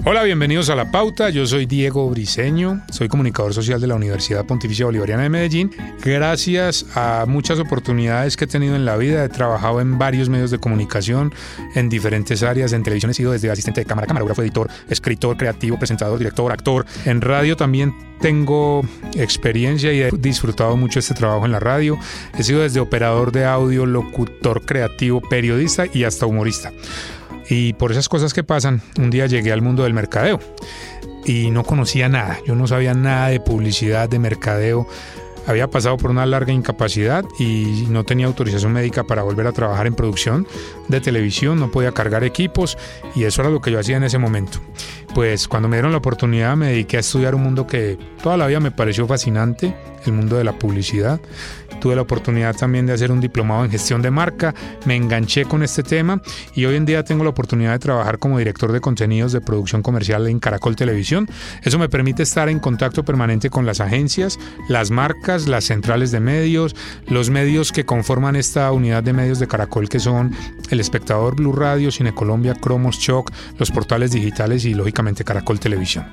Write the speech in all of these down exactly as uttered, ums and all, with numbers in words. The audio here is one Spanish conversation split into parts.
Hola, bienvenidos a La Pauta. Yo soy Diego Briceño, soy comunicador social de la Universidad Pontificia Bolivariana de Medellín. Gracias a muchas oportunidades que he tenido en la vida, he trabajado en varios medios de comunicación, en diferentes áreas. En televisión he sido desde asistente de cámara, camarógrafo, editor, escritor, creativo, presentador, director, actor. En radio también tengo experiencia y he disfrutado mucho este trabajo en la radio. He sido desde operador de audio, locutor creativo, periodista y hasta humorista. Y por esas cosas que pasan, un día llegué al mundo del mercadeo y no conocía nada. Yo no sabía nada de publicidad, de mercadeo. Había pasado por una larga incapacidad y no tenía autorización médica para volver a trabajar en producción de televisión. No podía cargar equipos y eso era lo que yo hacía en ese momento. Pues cuando me dieron la oportunidad me dediqué a estudiar un mundo que toda la vida me pareció fascinante, el mundo de la publicidad. Tuve la oportunidad también de hacer un diplomado en gestión de marca, me enganché con este tema y hoy en día tengo la oportunidad de trabajar como director de contenidos de producción comercial en Caracol Televisión. Eso me permite estar en contacto permanente con las agencias, las marcas, las centrales de medios, los medios que conforman esta unidad de medios de Caracol, que son El Espectador, Blue Radio, Cine Colombia, Cromos, Shock, los portales digitales y lógicamente Caracol Televisión.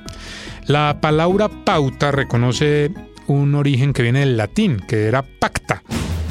La palabra pauta reconoce un origen que viene del latín, que era pacta,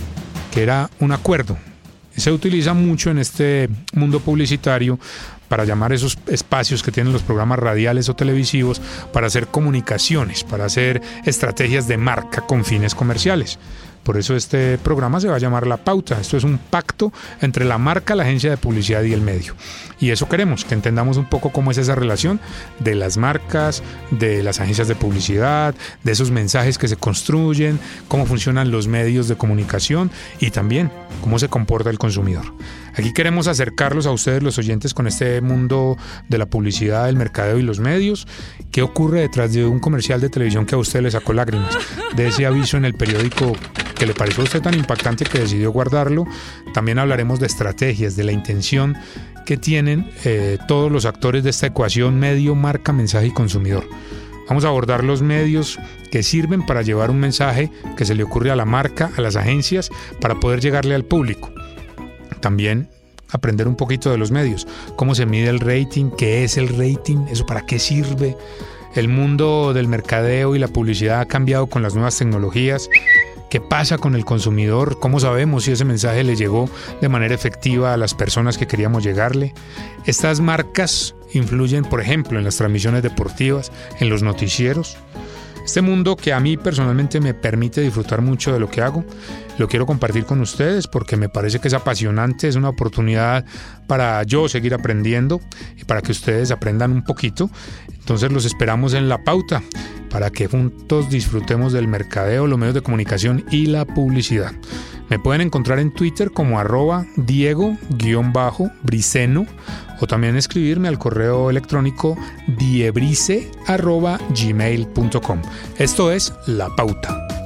que era un acuerdo. Se utiliza mucho en este mundo publicitario para llamar esos espacios que tienen los programas radiales o televisivos para hacer comunicaciones, para hacer estrategias de marca con fines comerciales. Por eso este programa se va a llamar La Pauta. Esto es un pacto entre la marca, la agencia de publicidad y el medio. Y eso queremos, que entendamos un poco cómo es esa relación de las marcas, de las agencias de publicidad, de esos mensajes que se construyen, cómo funcionan los medios de comunicación y también cómo se comporta el consumidor. Aquí queremos acercarlos a ustedes, los oyentes, con este mundo de la publicidad, el mercadeo y los medios. ¿Qué ocurre detrás de un comercial de televisión que a usted le sacó lágrimas? De ese aviso en el periódico que le pareció a usted tan impactante que decidió guardarlo. También hablaremos de estrategias, de la intención que tienen eh, todos los actores de esta ecuación medio, marca, mensaje y consumidor. Vamos a abordar los medios que sirven para llevar un mensaje que se le ocurre a la marca, a las agencias, para poder llegarle al público. También aprender un poquito de los medios, cómo se mide el rating, qué es el rating, eso para qué sirve. El mundo del mercadeo y la publicidad ha cambiado con las nuevas tecnologías. ¿Qué pasa con el consumidor? ¿Cómo sabemos si ese mensaje le llegó de manera efectiva a las personas que queríamos llegarle? Estas marcas influyen, por ejemplo, en las transmisiones deportivas, en los noticieros. Este mundo que a mí personalmente me permite disfrutar mucho de lo que hago, lo quiero compartir con ustedes porque me parece que es apasionante, es una oportunidad para yo seguir aprendiendo y para que ustedes aprendan un poquito. Entonces los esperamos en La Pauta para que juntos disfrutemos del mercadeo, los medios de comunicación y la publicidad. Me pueden encontrar en Twitter como arroba Diego-Briceno o también escribirme al correo electrónico diebrice arroba gmail punto com. Esto es La Pauta.